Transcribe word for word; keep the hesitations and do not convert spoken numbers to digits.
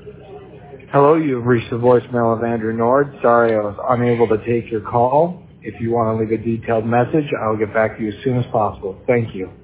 Hello, you've reached the voicemail of Andrew Nord. Sorry I was unable to take your call. If you want to leave a detailed message, I'll get back to you as soon as possible. Thank you.